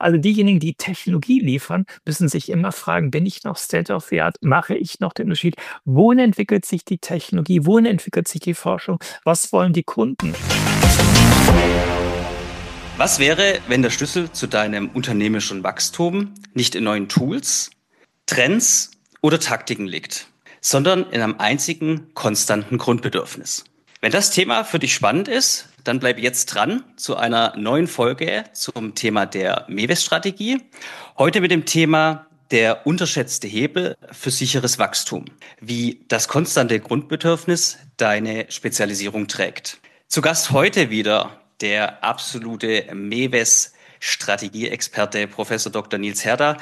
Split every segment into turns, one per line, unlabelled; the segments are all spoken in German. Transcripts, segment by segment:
Also diejenigen, die Technologie liefern, müssen sich immer fragen: „Bin ich noch State of the Art? Mache ich noch den Unterschied? Wohin entwickelt sich die Technologie? Wohin entwickelt sich die Forschung? Was wollen die Kunden?“
Was wäre, wenn der Schlüssel zu deinem unternehmerischen Wachstum nicht in neuen Tools, Trends oder Taktiken liegt, sondern in einem einzigen konstanten Grundbedürfnis? Wenn das Thema für dich spannend ist, dann bleib jetzt dran zu einer neuen Folge zum Thema der Mewes-Strategie. Heute mit dem Thema der unterschätzte Hebel für sicheres Wachstum, wie das konstante Grundbedürfnis deine Spezialisierung trägt. Zu Gast heute wieder der absolute Mewes-Strategieexperte Professor Dr. Nils Herder.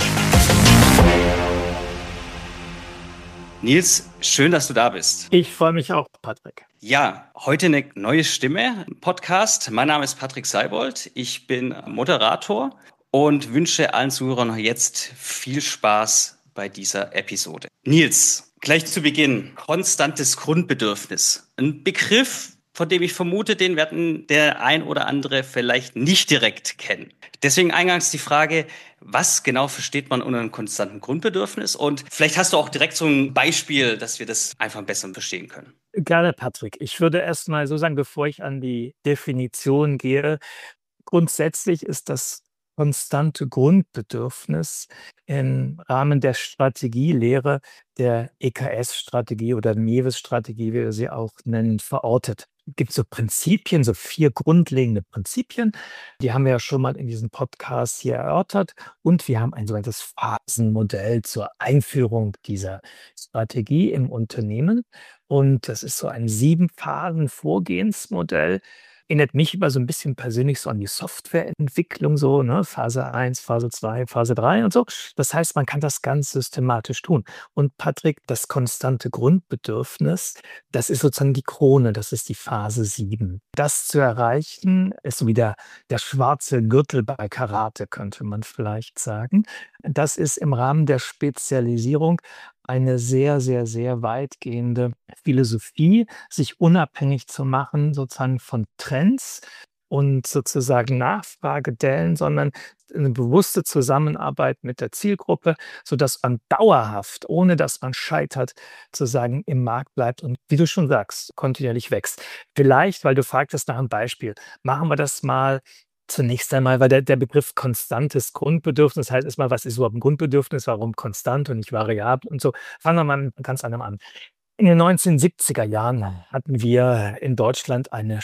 Nils, schön, dass du da bist.
Ich freue mich auch, Patrick.
Ja, heute eine neue Stimme im Podcast. Mein Name ist Patrick Seibold. Ich bin Moderator und wünsche allen Zuhörern jetzt viel Spaß bei dieser Episode. Nils, gleich zu Beginn, konstantes Grundbedürfnis. Ein Begriff, von dem ich vermute, den werden der ein oder andere vielleicht nicht direkt kennen. Deswegen eingangs die Frage: Was genau versteht man unter einem konstanten Grundbedürfnis? Und vielleicht hast du auch direkt so ein Beispiel, dass wir das einfach besser verstehen können.
Gerne, Patrick. Ich würde erst mal so sagen, bevor ich an die Definition gehe, grundsätzlich ist das konstante Grundbedürfnis im Rahmen der Strategielehre, der EKS-Strategie oder Mewes-Strategie, wie wir sie auch nennen, verortet. Es gibt so Prinzipien, so 4 grundlegende Prinzipien. Die haben wir ja schon mal in diesem Podcast hier erörtert. Und wir haben ein sogenanntes Phasenmodell zur Einführung dieser Strategie im Unternehmen. Und das ist so ein 7-Phasen-Vorgehensmodell. Erinnert mich immer so ein bisschen persönlich so an die Softwareentwicklung so, ne? Phase 1, Phase 2, Phase 3 und so. Das heißt, man kann das ganz systematisch tun. Und Patrick, das konstante Grundbedürfnis, das ist sozusagen die Krone, das ist die Phase 7. Das zu erreichen, ist so wie der schwarze Gürtel bei Karate, könnte man vielleicht sagen. Das ist im Rahmen der Spezialisierung eine sehr, sehr, sehr weitgehende Philosophie, sich unabhängig zu machen sozusagen von Trends und sozusagen Nachfragedellen, sondern eine bewusste Zusammenarbeit mit der Zielgruppe, sodass man dauerhaft, ohne dass man scheitert, sozusagen im Markt bleibt und, wie du schon sagst, kontinuierlich wächst. Vielleicht, weil du fragtest nach einem Beispiel, machen wir das mal zunächst einmal, weil der Begriff konstantes Grundbedürfnis heißt erst mal, was ist überhaupt 'n Grundbedürfnis? Warum konstant und nicht variabel und so? Fangen wir mal mit ganz anderem an. In den 1970er Jahren hatten wir in Deutschland eine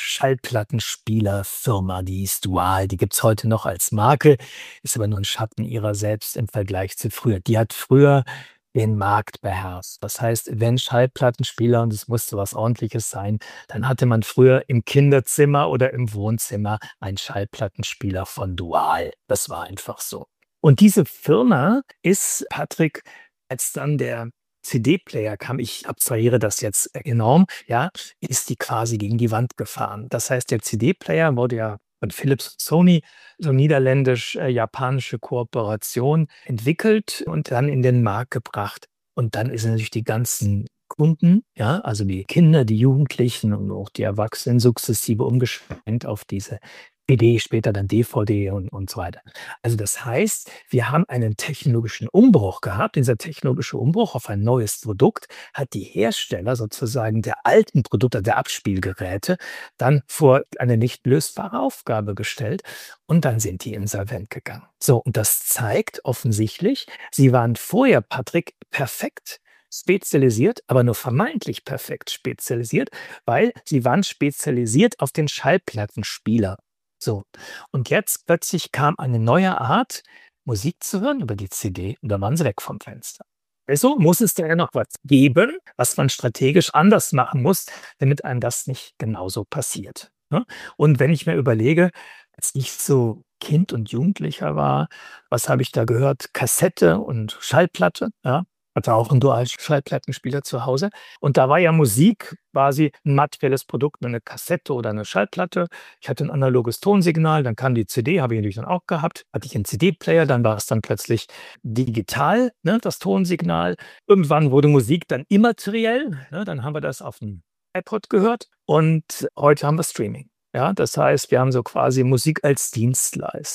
Schallplattenspielerfirma, die hieß Dual. Die gibt's heute noch als Marke, ist aber nur 'n Schatten ihrer selbst im Vergleich zu früher. Die hat früher den Markt beherrscht. Das heißt, wenn Schallplattenspieler, und es musste was Ordentliches sein, dann hatte man früher im Kinderzimmer oder im Wohnzimmer einen Schallplattenspieler von Dual. Das war einfach so. Und diese Firma ist, Patrick, als dann der CD-Player kam, ich abstrahiere das jetzt enorm, ja, ist die quasi gegen die Wand gefahren. Das heißt, der CD-Player wurde ja von Philips und Sony, so niederländisch-japanische Kooperation entwickelt und dann in den Markt gebracht. Und dann ist natürlich die ganzen Kunden, ja, also die Kinder, die Jugendlichen und auch die Erwachsenen sukzessive umgeschwenkt auf diese CD, später dann DVD und so weiter. Also das heißt, wir haben einen technologischen Umbruch gehabt. Dieser technologische Umbruch auf ein neues Produkt hat die Hersteller sozusagen der alten Produkte, der Abspielgeräte, dann vor eine nicht lösbare Aufgabe gestellt und dann sind die insolvent gegangen. So, und das zeigt offensichtlich, sie waren vorher, Patrick, perfekt spezialisiert, aber nur vermeintlich perfekt spezialisiert, weil sie waren spezialisiert auf den Schallplattenspieler. So, und jetzt plötzlich kam eine neue Art, Musik zu hören über die CD und dann waren sie weg vom Fenster. Also muss es da ja noch was geben, was man strategisch anders machen muss, damit einem das nicht genauso passiert, ne? Und wenn ich mir überlege, als ich so Kind und Jugendlicher war, was habe ich da gehört? Kassette und Schallplatte, ja? Hatte auch 'n Dual-Schallplattenspieler zu Hause. Und da war ja Musik quasi 'n materielles Produkt, 'ne Kassette oder 'ne Schallplatte. Ich hatte 'n analoges Tonsignal, dann kam die CD, habe ich natürlich dann auch gehabt. Hatte ich 'n CD-Player, dann war es dann plötzlich digital, ne, das Tonsignal. Irgendwann wurde Musik dann immateriell, ne? Dann haben wir das auf'm iPod gehört und heute haben wir Streaming. Ja, das heißt, wir haben so quasi Musik als Dienstleistung.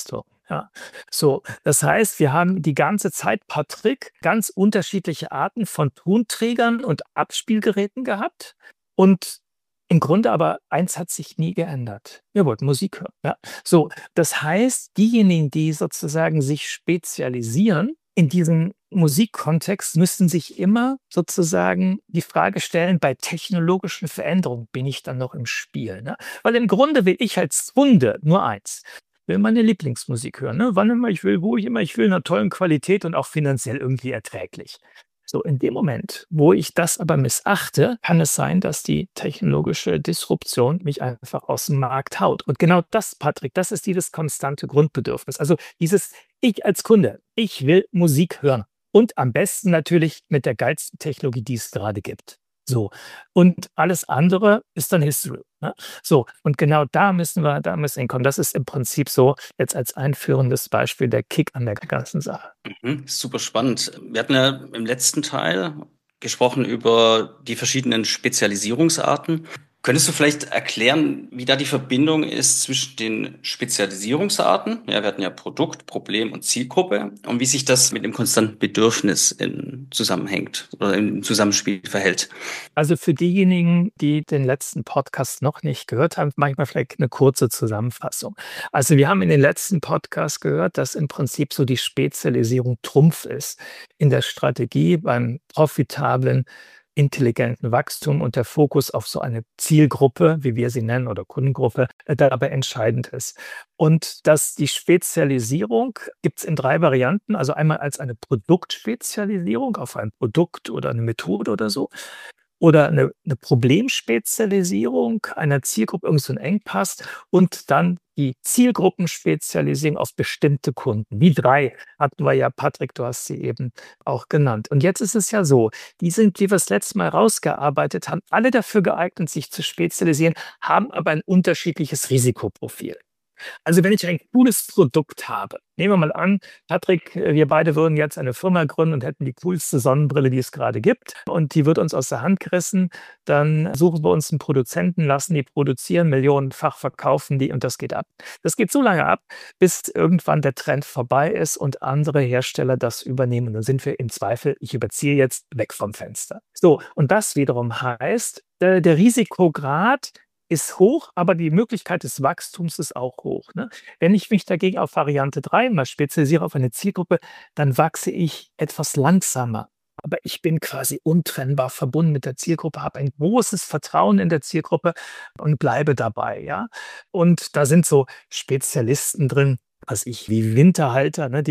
Ja. So, das heißt, wir haben die ganze Zeit, Patrick, ganz unterschiedliche Arten von Tonträgern und Abspielgeräten gehabt und im Grunde aber eins hat sich nie geändert. Wir wollten Musik hören, ja. So, das heißt, diejenigen, die sozusagen sich spezialisieren in diesem Musikkontext, müssten sich immer sozusagen die Frage stellen, bei technologischen Veränderungen bin ich dann noch im Spiel, ne? Weil im Grunde will ich als Kunde nur eins: will meine Lieblingsmusik hören, ne? Wann immer ich will, wo ich immer ich will, in 'ner tollen Qualität und auch finanziell irgendwie erträglich. So, in dem Moment, wo ich das aber missachte, kann es sein, dass die technologische Disruption mich einfach aus dem Markt haut. Und genau das, Patrick, das ist dieses konstante Grundbedürfnis. Also, dieses ich als Kunde, ich will Musik hören und am besten natürlich mit der geilsten Technologie, die es gerade gibt. So, und alles andere ist dann History, ne? So, und genau da müssen wir hinkommen. Das ist im Prinzip so jetzt als einführendes Beispiel der Kick an der ganzen Sache.
Super spannend. Wir hatten ja im letzten Teil gesprochen über die verschiedenen Spezialisierungsarten. Könntest du vielleicht erklären, wie da die Verbindung ist zwischen den Spezialisierungsarten? Ja, wir hatten ja Produkt, Problem und Zielgruppe und wie sich das mit dem konstanten Bedürfnis zusammenhängt oder im Zusammenspiel verhält.
Also für diejenigen, die den letzten Podcast noch nicht gehört haben, mache ich mal vielleicht eine kurze Zusammenfassung. Also, wir haben in den letzten Podcast gehört, dass im Prinzip so die Spezialisierung Trumpf ist in der Strategie beim profitablen, intelligenten Wachstum und der Fokus auf so eine Zielgruppe, wie wir sie nennen, oder Kundengruppe, dabei entscheidend ist. Und dass die Spezialisierung gibt es in 3 Varianten, also einmal als eine Produktspezialisierung auf ein Produkt oder eine Methode oder so. Oder 'ne Problemspezialisierung einer Zielgruppe, irgend so 'n Engpass und dann die Zielgruppenspezialisierung auf bestimmte Kunden. Die 3 hatten wir ja, Patrick, du hast sie eben auch genannt. Und jetzt ist es ja so, die sind, wie wir's letztes Mal rausgearbeitet haben, alle dafür geeignet, sich zu spezialisieren, haben aber ein unterschiedliches Risikoprofil. Also, wenn ich ein cooles Produkt habe, nehmen wir mal an, Patrick, wir beide würden jetzt eine Firma gründen und hätten die coolste Sonnenbrille, die es gerade gibt und die wird uns aus der Hand gerissen. Dann suchen wir uns einen Produzenten, lassen die produzieren, millionenfach verkaufen die und das geht ab. Das geht so lange ab, bis irgendwann der Trend vorbei ist und andere Hersteller das übernehmen. Dann sind wir im Zweifel, ich überziehe jetzt, weg vom Fenster. So, und das wiederum heißt, der Risikograd ist hoch, aber die Möglichkeit des Wachstums ist auch hoch, ne? Wenn ich mich dagegen auf Variante 3 mal spezialisiere auf eine Zielgruppe, dann wachse ich etwas langsamer. Aber ich bin quasi untrennbar verbunden mit der Zielgruppe, habe ein großes Vertrauen in der Zielgruppe und bleibe dabei, ja? Und da sind so Spezialisten drin, was ich wie Winterhalter, ne?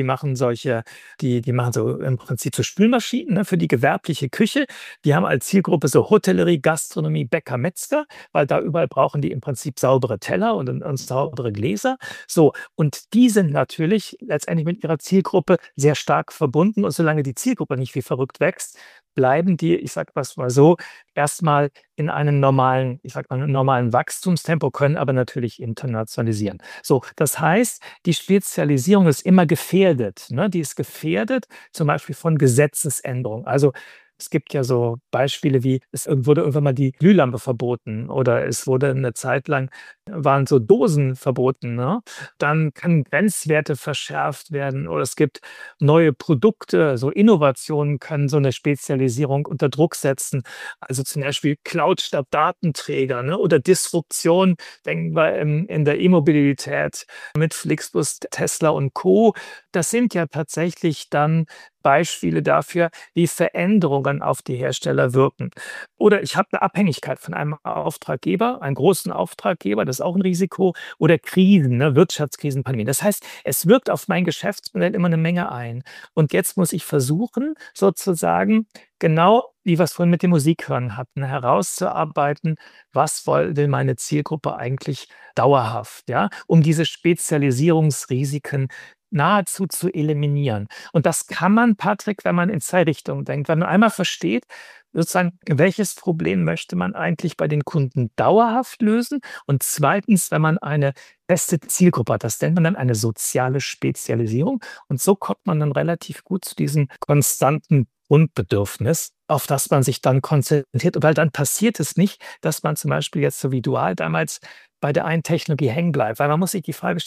Die machen so im Prinzip so Spülmaschinen, ne, für die gewerbliche Küche. Die haben als Zielgruppe so Hotellerie, Gastronomie, Bäcker, Metzger, weil da überall brauchen die im Prinzip saubere Teller und saubere Gläser. So, und die sind natürlich letztendlich mit ihrer Zielgruppe sehr stark verbunden und solange die Zielgruppe nicht wie verrückt wächst, bleiben die, ich sage mal so, erstmal in einem normalen, ich sage mal, normalen Wachstumstempo, können aber natürlich internationalisieren. So, das heißt, die Spezialisierung ist immer gefährdet, ne? Die ist gefährdet, zum Beispiel von Gesetzesänderungen. Also, es gibt ja so Beispiele wie, es wurde irgendwann mal die Glühlampe verboten oder es wurde eine Zeit lang waren so Dosen verboten, ne? Dann können Grenzwerte verschärft werden oder es gibt neue Produkte, so Innovationen können so eine Spezialisierung unter Druck setzen. Also, zum Beispiel Cloud statt Datenträger, ne, oder Disruption, denken wir in der E-Mobilität mit Flixbus, Tesla und Co. Das sind ja tatsächlich dann Beispiele dafür, wie Veränderungen auf die Hersteller wirken. Oder ich habe eine Abhängigkeit von einem Auftraggeber, einen großen Auftraggeber, das ist auch ein Risiko, oder Krisen, ne, Wirtschaftskrisen, Pandemien. Das heißt, es wirkt auf mein Geschäftsmodell immer eine Menge ein. Und jetzt muss ich versuchen, sozusagen genau, wie wir es vorhin mit dem Musikhören hatten, herauszuarbeiten, was will meine Zielgruppe eigentlich dauerhaft, ja, um diese Spezialisierungsrisiken nahezu zu eliminieren. Und das kann man, Patrick, wenn man in 2 Richtungen denkt. Wenn man einmal versteht, sozusagen, welches Problem möchte man eigentlich bei den Kunden dauerhaft lösen? Und zweitens, wenn man eine feste Zielgruppe hat, das nennt man dann eine soziale Spezialisierung. Und so kommt man dann relativ gut zu diesem konstanten Grundbedürfnis, auf das man sich dann konzentriert. Weil dann passiert es nicht, dass man zum Beispiel jetzt so wie Dual damals bei der einen Technologie hängen bleibt. Weil man muss sich die Frage stellen,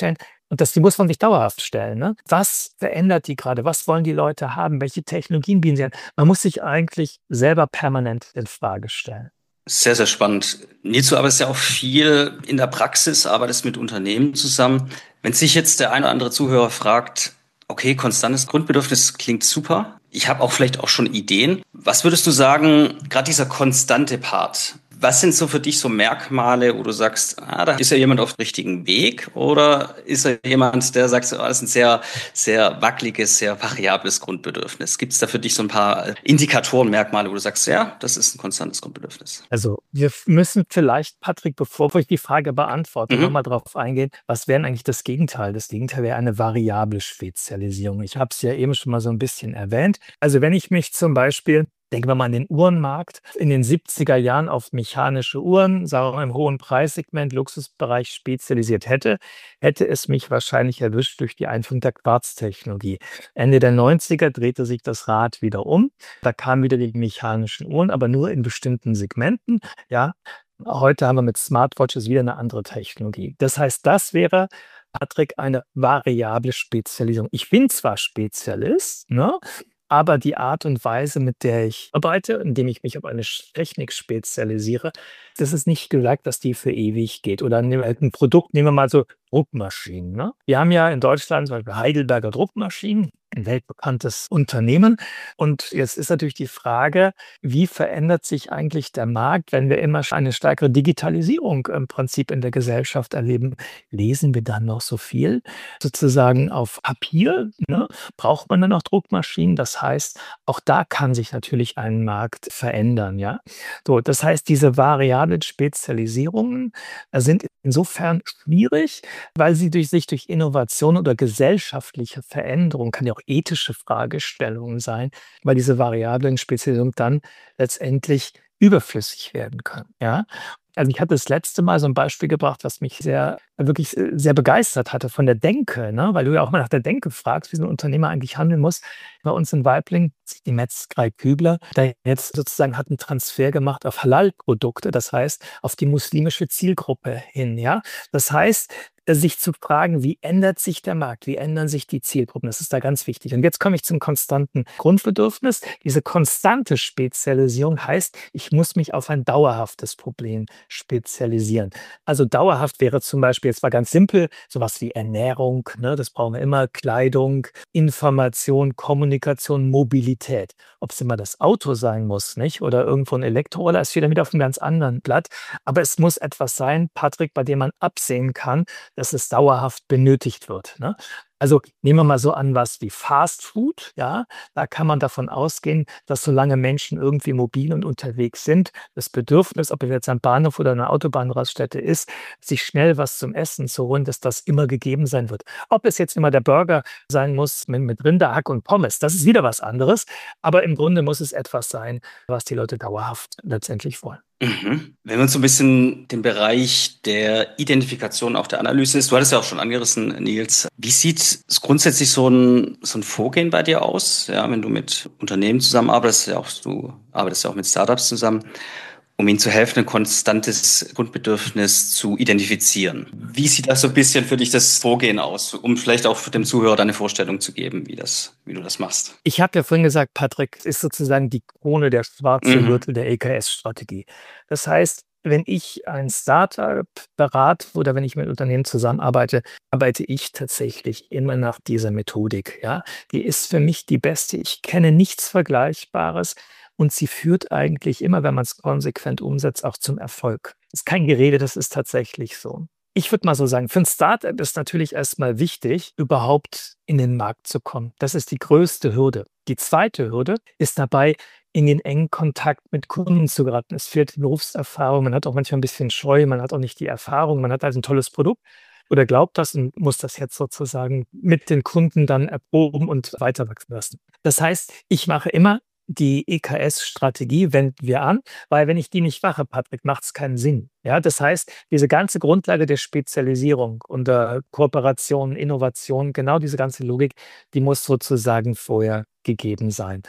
Und die muss man sich dauerhaft stellen, ne? Was verändert die gerade? Was wollen die Leute haben? Welche Technologien bieten sie an? Man muss sich eigentlich selber permanent in Frage stellen.
Sehr, sehr spannend. Nils, du arbeitest ja auch viel in der Praxis, arbeitest mit Unternehmen zusammen. Wenn sich jetzt der eine oder andere Zuhörer fragt, okay, konstantes Grundbedürfnis klingt super. Ich habe auch vielleicht auch schon Ideen. Was würdest du sagen, gerade dieser konstante Part? Was sind so für dich so Merkmale, wo du sagst, da ist ja jemand auf dem richtigen Weg? Oder ist er jemand, der sagt, das ist ein sehr, sehr wackeliges, sehr variables Grundbedürfnis? Gibt es da für dich so ein paar Indikatoren, Merkmale, wo du sagst, ja, das ist ein konstantes Grundbedürfnis?
Also, wir müssen vielleicht, Patrick, bevor ich die Frage beantworte,
Mhm.
nochmal drauf eingehen, was wäre denn eigentlich das Gegenteil? Das Gegenteil wäre eine variable Spezialisierung. Ich habe es ja eben schon mal so ein bisschen erwähnt. Also, wenn ich mich zum Beispiel, denken wir mal an den Uhrenmarkt, in den 70er Jahren auf mechanische Uhren, sagen wir mal im hohen Preissegment, Luxusbereich spezialisiert hätte es mich wahrscheinlich erwischt durch die Einführung der Quarztechnologie. Ende der 90er drehte sich das Rad wieder um. Da kamen wieder die mechanischen Uhren, aber nur in bestimmten Segmenten, ja. Heute haben wir mit Smartwatches wieder eine andere Technologie. Das heißt, das wäre, Patrick, eine variable Spezialisierung. Ich bin zwar Spezialist, ne, aber die Art und Weise, mit der ich arbeite, indem ich mich auf eine Technik spezialisiere, das ist nicht gesagt, dass die für ewig geht. Oder ein Produkt, nehmen wir mal so Druckmaschinen. Ne? Wir haben ja in Deutschland zum Beispiel Heidelberger Druckmaschinen, ein weltbekanntes Unternehmen. Und jetzt ist natürlich die Frage, wie verändert sich eigentlich der Markt, wenn wir immer eine stärkere Digitalisierung im Prinzip in der Gesellschaft erleben? Lesen wir dann noch so viel sozusagen auf Papier? Ne? Braucht man dann noch Druckmaschinen? Das heißt, auch da kann sich natürlich ein Markt verändern. Ja? So, das heißt, diese variablen Spezialisierungen sind insofern schwierig, weil sie sich durch Innovation oder gesellschaftliche Veränderung, kann ja auch ethische Fragestellungen sein, weil diese variablen Spezialisierung dann letztendlich überflüssig werden können. Ja? Also ich hatte das letzte Mal so ein Beispiel gebracht, was mich wirklich sehr begeistert hatte von der Denke, ne? Weil du ja auch mal nach der Denke fragst, wie so ein Unternehmer eigentlich handeln muss. Bei uns in Weibling, die Metzgerei Kübler, da jetzt sozusagen hat einen Transfer gemacht auf Halal-Produkte, das heißt, auf die muslimische Zielgruppe hin, ja? Das heißt, sich zu fragen, wie ändert sich der Markt? Wie ändern sich die Zielgruppen? Das ist da ganz wichtig. Und jetzt komme ich zum konstanten Grundbedürfnis. Diese konstante Spezialisierung heißt, ich muss mich auf ein dauerhaftes Problem spezialisieren. Also dauerhaft wäre zum Beispiel, jetzt mal ganz simpel, sowas wie Ernährung, ne, das brauchen wir immer, Kleidung, Information, Kommunikation, Mobilität. Ob es immer das Auto sein muss, nicht? Oder irgendwo ein Elektroroller, ist wieder auf einem ganz anderen Blatt. Aber es muss etwas sein, Patrick, bei dem man absehen kann, dass es dauerhaft benötigt wird, ne? Also, nehmen wir mal so an was wie Fast Food, ja? Da kann man davon ausgehen, dass solange Menschen irgendwie mobil und unterwegs sind, das Bedürfnis, ob es jetzt am Bahnhof oder eine Autobahnraststätte ist, sich schnell was zum Essen zu holen, dass das immer gegeben sein wird. Ob es jetzt immer der Burger sein muss mit Rinderhack und Pommes, das ist wieder was anderes, aber im Grunde muss es etwas sein, was die Leute dauerhaft letztendlich wollen.
Mhm. Wenn man so ein bisschen den Bereich der Identifikation, auch der Analyse ist, du hattest ja auch schon angerissen, Nils. Wie sieht grundsätzlich so ein Vorgehen bei dir aus? Ja, wenn du mit Unternehmen zusammenarbeitest, du arbeitest ja auch mit Startups zusammen, um ihnen zu helfen, ein konstantes Grundbedürfnis zu identifizieren. Wie sieht das so ein bisschen für dich das Vorgehen aus, um vielleicht auch dem Zuhörer deine Vorstellung zu geben, wie du das machst?
Ich habe ja vorhin gesagt, Patrick, ist sozusagen die Krone, der schwarze
Mhm.
Gürtel der EKS-Strategie. Das heißt, wenn ich ein Startup berate oder wenn ich mit Unternehmen zusammenarbeite, arbeite ich tatsächlich immer nach dieser Methodik. Ja? Die ist für mich die beste. Ich kenne nichts Vergleichbares und sie führt eigentlich immer, wenn man es konsequent umsetzt, auch zum Erfolg. Das ist kein Gerede, das ist tatsächlich so. Ich würde mal so sagen, für ein Startup ist natürlich erstmal wichtig, überhaupt in den Markt zu kommen. Das ist die größte Hürde. Die zweite Hürde ist dabei, in den engen Kontakt mit Kunden zu geraten. Es fehlt die Berufserfahrung, man hat auch manchmal ein bisschen Scheu, man hat auch nicht die Erfahrung, man hat also ein tolles Produkt oder glaubt das und muss das jetzt sozusagen mit den Kunden dann erproben und weiter wachsen lassen. Das heißt, ich mache immer die EKS-Strategie wenden wir an, weil wenn ich die nicht mache, Patrick, macht es keinen Sinn. Ja, das heißt, diese ganze Grundlage der Spezialisierung und der Kooperation, Innovation, genau diese ganze Logik, die muss sozusagen vorher gegeben sein.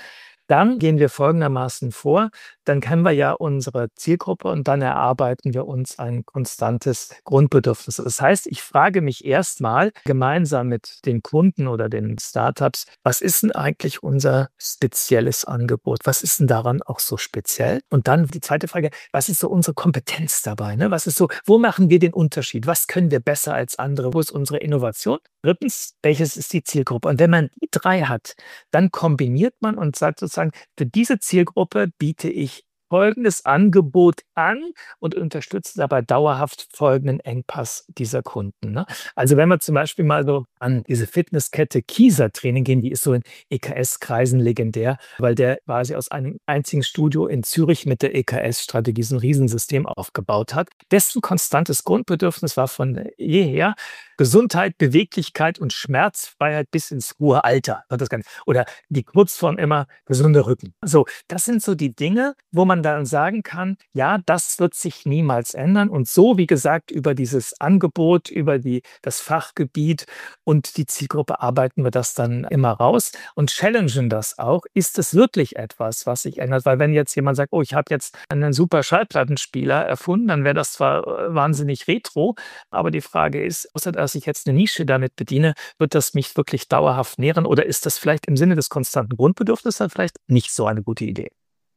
Dann gehen wir folgendermaßen vor. Dann kennen wir ja unsere Zielgruppe und dann erarbeiten wir uns ein konstantes Grundbedürfnis. Das heißt, ich frage mich erstmal gemeinsam mit den Kunden oder den Startups, was ist denn eigentlich unser spezielles Angebot? Was ist denn daran auch so speziell? Und dann die zweite Frage, was ist so unsere Kompetenz dabei? Ne? Was ist so, wo machen wir den Unterschied? Was können wir besser als andere? Wo ist unsere Innovation? Drittens, welches ist die Zielgruppe? Und wenn man die drei hat, dann kombiniert man und sagt sozusagen, für diese Zielgruppe biete ich folgendes Angebot an und unterstütze dabei dauerhaft folgenden Engpass dieser Kunden. Ne? Also wenn wir zum Beispiel mal so an diese Fitnesskette Kieser Training gehen, die ist so in EKS-Kreisen legendär, weil der quasi aus einem einzigen Studio in Zürich mit der EKS-Strategie so ein Riesensystem aufgebaut hat. Dessen konstantes Grundbedürfnis war von jeher Gesundheit, Beweglichkeit und Schmerzfreiheit bis ins hohe Alter. Oder die Kurzform immer gesunder Rücken. So, das sind so die Dinge, wo man dann sagen kann, ja, das wird sich niemals ändern. Und so, wie gesagt, über dieses Angebot, über das Fachgebiet und die Zielgruppe arbeiten wir das dann immer raus und challengen das auch. Ist es wirklich etwas, was sich ändert? Weil wenn jetzt jemand sagt, oh, ich habe jetzt einen super Schallplattenspieler erfunden, dann wäre das zwar wahnsinnig retro, aber die Frage ist, außer dass ich jetzt eine Nische damit bediene, wird das mich wirklich dauerhaft nähren oder ist das vielleicht im Sinne des konstanten Grundbedürfnisses dann vielleicht nicht so eine gute Idee?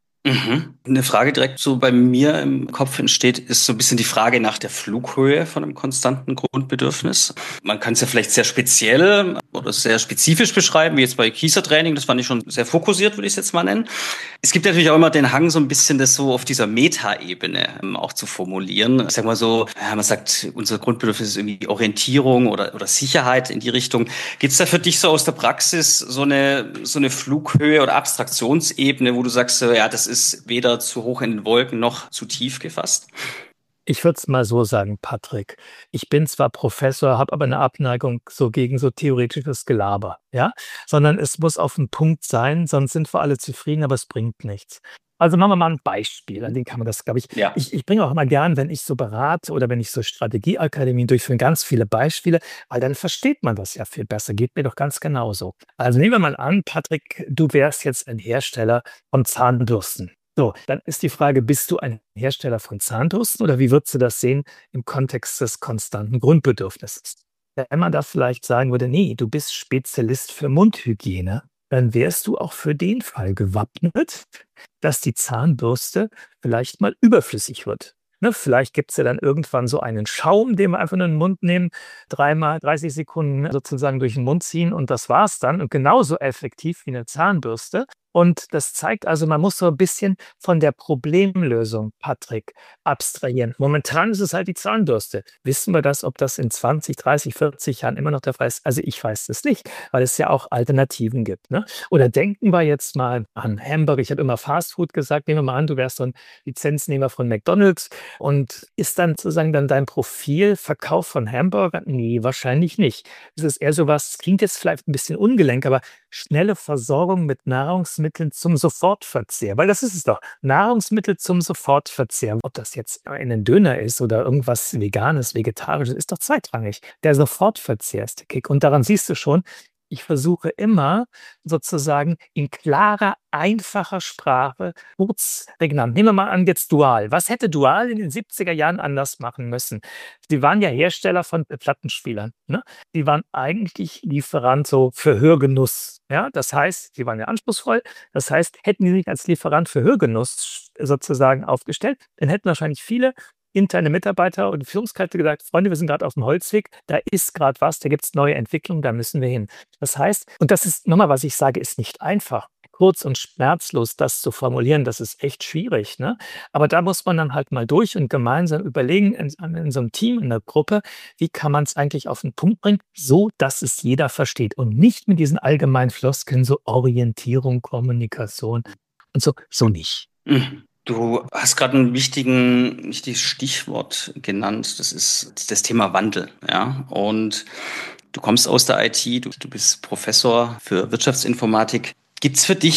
Mhm. Eine Frage direkt so bei mir im Kopf entsteht, ist so ein bisschen die Frage nach der Flughöhe von einem konstanten Grundbedürfnis. Man kann es ja vielleicht sehr speziell oder sehr spezifisch beschreiben, wie jetzt bei Kieser-Training. Das fand ich schon sehr fokussiert, würde ich es jetzt mal nennen. Es gibt natürlich auch immer den Hang, so ein bisschen das so auf dieser Meta-Ebene auch zu formulieren. Ich sag mal so, ja, man sagt, unser Grundbedürfnis ist irgendwie Orientierung oder Sicherheit in die Richtung. Gibt es da für dich so aus der Praxis so eine Flughöhe oder Abstraktionsebene, wo du sagst, so, ja, das ist weder zu hoch in den Wolken noch zu tief gefasst?
Ich würde es mal so sagen, Patrick. Ich bin zwar Professor, habe aber eine Abneigung so gegen so theoretisches Gelaber, ja? Sondern es muss auf 'n Punkt sein, sonst sind wir alle zufrieden, aber es bringt nichts. Also, machen wir mal ein Beispiel, an dem kann man das, glaube ich
Ja.
ich bringe auch immer gern, wenn ich so berate oder wenn ich so Strategieakademien durchführe, ganz viele Beispiele, weil dann versteht man das ja viel besser. Geht mir doch ganz genauso. Also, nehmen wir mal an, Patrick, du wärst jetzt ein Hersteller von Zahnbürsten. So, dann ist die Frage, bist du ein Hersteller von Zahnbürsten oder wie würdest du das sehen im Kontext des konstanten Grundbedürfnisses? Wenn man da vielleicht sagen würde, nee, du bist Spezialist für Mundhygiene, dann wärst du auch für den Fall gewappnet, dass die Zahnbürste vielleicht mal überflüssig wird. Ne, vielleicht gibt es ja dann irgendwann so einen Schaum, den wir einfach nur in den Mund nehmen, dreimal 30 Sekunden sozusagen durch den Mund ziehen und das war's dann. Und genauso effektiv wie eine Zahnbürste. Und das zeigt also, man muss so ein bisschen von der Problemlösung, Patrick, abstrahieren. Momentan ist es halt die Zahnbürste. Wissen wir das, ob das in 20, 30, 40 Jahren immer noch der Fall ist? Also ich weiß es nicht, weil es ja auch Alternativen gibt. Ne? Oder denken wir jetzt mal an Hamburger. Ich habe immer Fast Food gesagt. Nehmen wir mal an, du wärst so ein Lizenznehmer von McDonald's und ist dann sozusagen dann dein Profil Verkauf von Hamburger? Nee, wahrscheinlich nicht. Es ist eher so was, klingt jetzt vielleicht ein bisschen ungelenk, aber schnelle Versorgung mit Nahrungsmitteln zum Sofortverzehr, weil das ist es doch. Nahrungsmittel zum Sofortverzehr. Ob das jetzt ein Döner ist oder irgendwas Veganes, Vegetarisches, ist doch zweitrangig. Der Sofortverzehr ist der Kick. Und daran siehst du schon, ich versuche immer sozusagen in klarer, einfacher Sprache, kurz prägnant. Nehmen wir mal an jetzt Dual. Was hätte Dual in den 70er Jahren anders machen müssen? Die waren ja Hersteller von Plattenspielern. Ne? Die waren eigentlich Lieferant so für Hörgenuss. Ja, das heißt, die waren ja anspruchsvoll. Das heißt, hätten die sich als Lieferant für Hörgenuss sozusagen aufgestellt, dann hätten wahrscheinlich viele interne Mitarbeiter und Führungskräfte gesagt, Freunde, wir sind gerade auf dem Holzweg, da ist gerade was, da gibt es neue Entwicklungen, da müssen wir hin. Das heißt, und das ist nochmal, was ich sage, ist nicht einfach. Kurz und schmerzlos das zu formulieren, das ist echt schwierig. Ne? Aber da muss man dann halt mal durch und gemeinsam überlegen in so einem Team, in der Gruppe, wie kann man es eigentlich auf den Punkt bringen, so dass es jeder versteht und nicht mit diesen allgemeinen Floskeln, so Orientierung, Kommunikation und so nicht.
Mhm. Du hast gerade ein wichtiges Stichwort genannt. Das ist das Thema Wandel. Ja? Und du kommst aus der IT, du bist Professor für Wirtschaftsinformatik. Gibt es für dich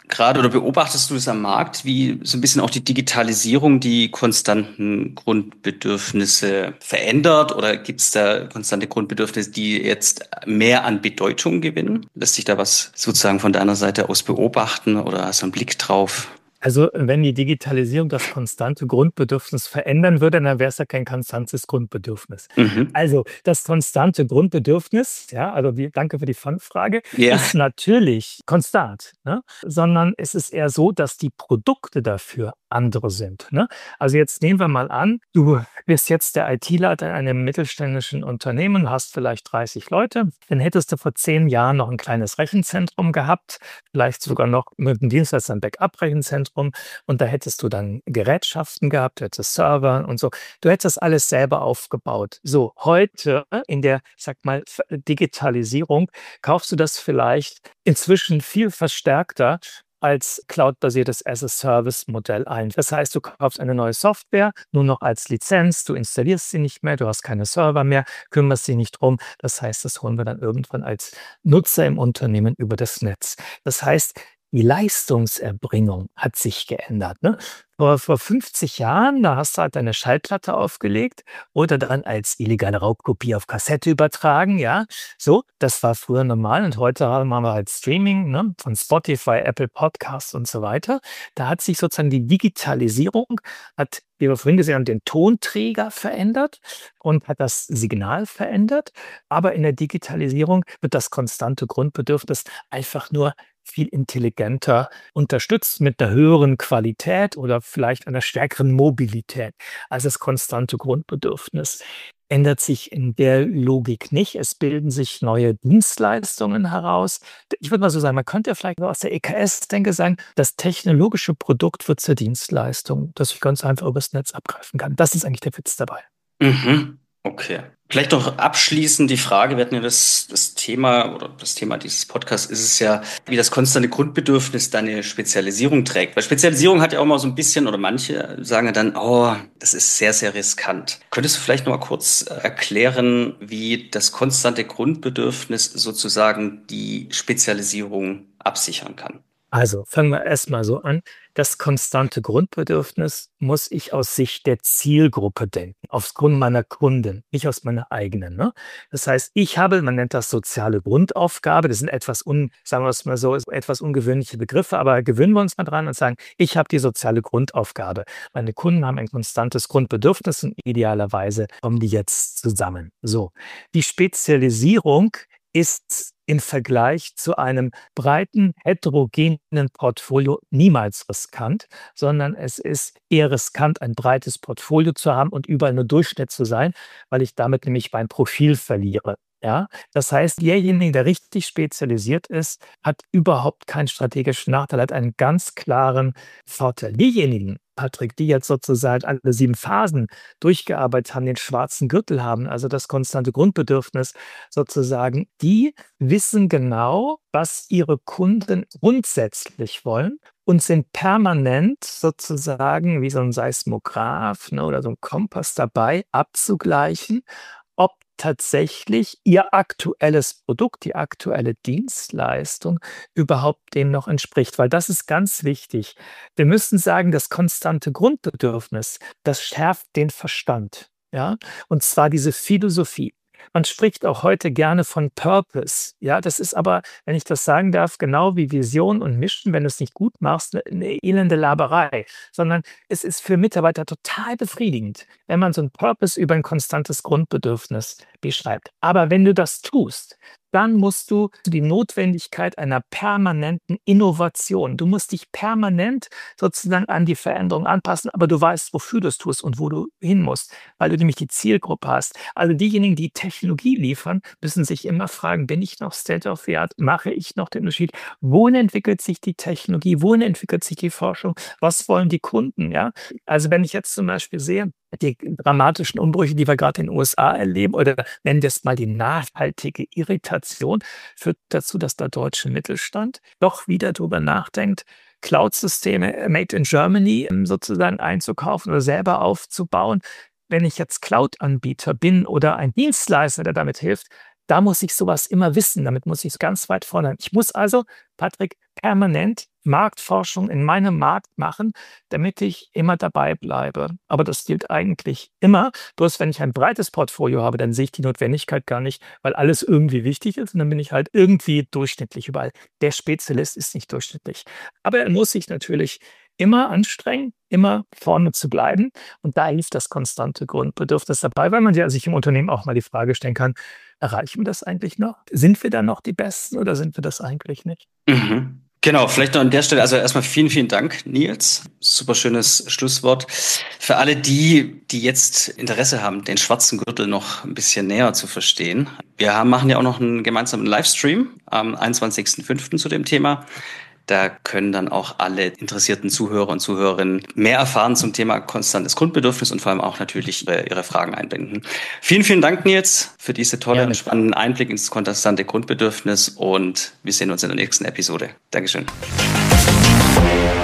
gerade oder beobachtest du es am Markt, wie so ein bisschen auch die Digitalisierung die konstanten Grundbedürfnisse verändert oder gibt es da konstante Grundbedürfnisse, die jetzt mehr an Bedeutung gewinnen? Lässt sich da was sozusagen von deiner Seite aus beobachten oder hast du einen Blick drauf?
Also, wenn die Digitalisierung das konstante Grundbedürfnis verändern würde, dann wäre es ja kein konstantes Grundbedürfnis.
Mhm.
Also, das konstante Grundbedürfnis, ja, also danke für die Fangfrage,
Ja.
ist natürlich konstant, ne? Sondern es ist eher so, dass die Produkte dafür andere sind, ne? Also, jetzt nehmen wir mal an, du bist jetzt der IT-Leiter in einem mittelständischen Unternehmen, hast vielleicht 30 Leute, dann hättest du vor 10 Jahren noch ein kleines Rechenzentrum gehabt, vielleicht sogar noch mit dem Dienstleister ein Backup-Rechenzentrum und da hättest du dann Gerätschaften gehabt, du hättest Server und so. Du hättest das alles selber aufgebaut. So, heute in der, ich sag mal, Digitalisierung kaufst du das vielleicht inzwischen viel verstärkter als cloudbasiertes As-a-Service-Modell ein. Das heißt, du kaufst eine neue Software nur noch als Lizenz, du installierst sie nicht mehr, du hast keine Server mehr, kümmerst dich nicht drum. Das heißt, das holen wir dann irgendwann als Nutzer im Unternehmen über das Netz. Das heißt, die Leistungserbringung hat sich geändert, ne? Vor 50 Jahren, da hast du halt deine Schallplatte aufgelegt oder dann als illegale Raubkopie auf Kassette übertragen, ja? So, das war früher normal und heute haben wir halt Streaming, ne, von Spotify, Apple Podcasts und so weiter. Da hat sich sozusagen die Digitalisierung hat, wie wir vorhin gesehen haben, den Tonträger verändert und hat das Signal verändert. Aber in der Digitalisierung wird das konstante Grundbedürfnis einfach nur viel intelligenter unterstützt mit einer höheren Qualität oder vielleicht einer stärkeren Mobilität. Also das konstante Grundbedürfnis ändert sich in der Logik nicht. Es bilden sich neue Dienstleistungen heraus. Ich würde mal so sagen, man könnte ja vielleicht aus der EKS-Denke sagen, das technologische Produkt wird zur Dienstleistung, das ich ganz einfach übers Netz abgreifen kann. Das ist eigentlich der Witz dabei.
Mhm. Okay. Vielleicht noch abschließend die Frage, wir hatten ja das Thema oder das Thema dieses Podcasts ist es ja, wie das konstante Grundbedürfnis deine Spezialisierung trägt. Weil Spezialisierung hat ja auch mal so ein bisschen, oder manche sagen ja dann, oh, das ist sehr, sehr riskant. Könntest du vielleicht noch mal kurz erklären, wie das konstante Grundbedürfnis sozusagen die Spezialisierung absichern kann?
Also fangen wir erstmal so an. Das konstante Grundbedürfnis muss ich aus Sicht der Zielgruppe denken, aufgrund meiner Kunden, nicht aus meiner eigenen. Ne? Das heißt, ich habe, man nennt das soziale Grundaufgabe, das sind sagen wir es mal so, etwas ungewöhnliche Begriffe, aber gewöhnen wir uns mal dran und sagen, ich habe die soziale Grundaufgabe. Meine Kunden haben ein konstantes Grundbedürfnis und idealerweise kommen die jetzt zusammen. So, die Spezialisierung ist im Vergleich zu einem breiten, heterogenen Portfolio niemals riskant, sondern es ist eher riskant, ein breites Portfolio zu haben und überall nur Durchschnitt zu sein, weil ich damit nämlich mein Profil verliere. Ja, das heißt, derjenige, der richtig spezialisiert ist, hat überhaupt keinen strategischen Nachteil, hat einen ganz klaren Vorteil. Diejenigen, Patrick, die jetzt sozusagen alle 7 Phasen durchgearbeitet haben, den schwarzen Gürtel haben, also das konstante Grundbedürfnis sozusagen, die wissen genau, was ihre Kunden grundsätzlich wollen und sind permanent sozusagen wie so ein Seismograph, ne, oder so ein Kompass dabei, abzugleichen, ob tatsächlich ihr aktuelles Produkt, die aktuelle Dienstleistung überhaupt dem noch entspricht. Weil das ist ganz wichtig. Wir müssen sagen, das konstante Grundbedürfnis, das schärft den Verstand, ja? Und zwar diese Philosophie. Man spricht auch heute gerne von Purpose. Ja, das ist aber, wenn ich das sagen darf, genau wie Vision und Mission, wenn du es nicht gut machst, eine elende Laberei. Sondern es ist für Mitarbeiter total befriedigend, wenn man so ein Purpose über ein konstantes Grundbedürfnis beschreibt. Aber wenn du das tust, dann musst du die Notwendigkeit einer permanenten Innovation. Du musst dich permanent sozusagen an die Veränderung anpassen, aber du weißt, wofür du es tust und wo du hin musst, weil du nämlich die Zielgruppe hast. Also diejenigen, die Technologie liefern, müssen sich immer fragen, bin ich noch State of the Art? Mache ich noch den Unterschied? Wohin entwickelt sich die Technologie? Wohin entwickelt sich die Forschung? Was wollen die Kunden? Ja? Also wenn ich jetzt zum Beispiel sehe, die dramatischen Umbrüche, die wir gerade in den USA erleben, oder nennen wir es mal die nachhaltige Irritation, führt dazu, dass der deutsche Mittelstand doch wieder darüber nachdenkt, Cloud-Systeme made in Germany sozusagen einzukaufen oder selber aufzubauen. Wenn ich jetzt Cloud-Anbieter bin oder ein Dienstleister, der damit hilft, Da muss ich sowas immer wissen, damit muss ich ganz weit vorne. Ich muss also, Patrick, permanent Marktforschung in meinem Markt machen, damit ich immer dabei bleibe. Aber das gilt eigentlich immer. Bloß wenn ich ein breites Portfolio habe, dann sehe ich die Notwendigkeit gar nicht, weil alles irgendwie wichtig ist und dann bin ich halt irgendwie durchschnittlich überall. Der Spezialist ist nicht durchschnittlich. Aber er muss sich natürlich immer anstrengen, immer vorne zu bleiben. Und da hilft das konstante Grundbedürfnis dabei, weil man ja sich im Unternehmen auch mal die Frage stellen kann, erreichen wir das eigentlich noch? Sind wir da noch die Besten oder sind wir das eigentlich nicht?
Mhm. Genau, vielleicht noch an der Stelle, also erstmal vielen, vielen Dank, Nils. Super schönes Schlusswort. Für alle die jetzt Interesse haben, den schwarzen Gürtel noch ein bisschen näher zu verstehen. Machen ja auch noch einen gemeinsamen Livestream am 21.05. zu dem Thema. Da können dann auch alle interessierten Zuhörer und Zuhörerinnen mehr erfahren zum Thema konstantes Grundbedürfnis und vor allem auch natürlich ihre Fragen einbinden. Vielen, vielen Dank, Nils, für diese tolle und spannenden Einblick ins konstante Grundbedürfnis und wir sehen uns in der nächsten Episode. Dankeschön.